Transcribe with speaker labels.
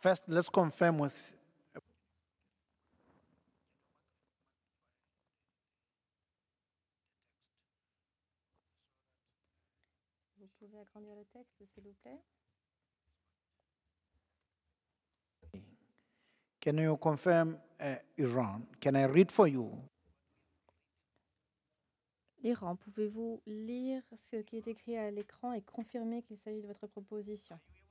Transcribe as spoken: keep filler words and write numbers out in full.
Speaker 1: First, let's confirm with
Speaker 2: Vous pouvez agrandir le texte, s'il vous plaît?
Speaker 1: Can you confirm uh, Iran? Can I read for you?
Speaker 2: L'Iran, pouvez-vous lire ce qui est écrit à l'écran et confirmer qu'il s'agit de votre proposition?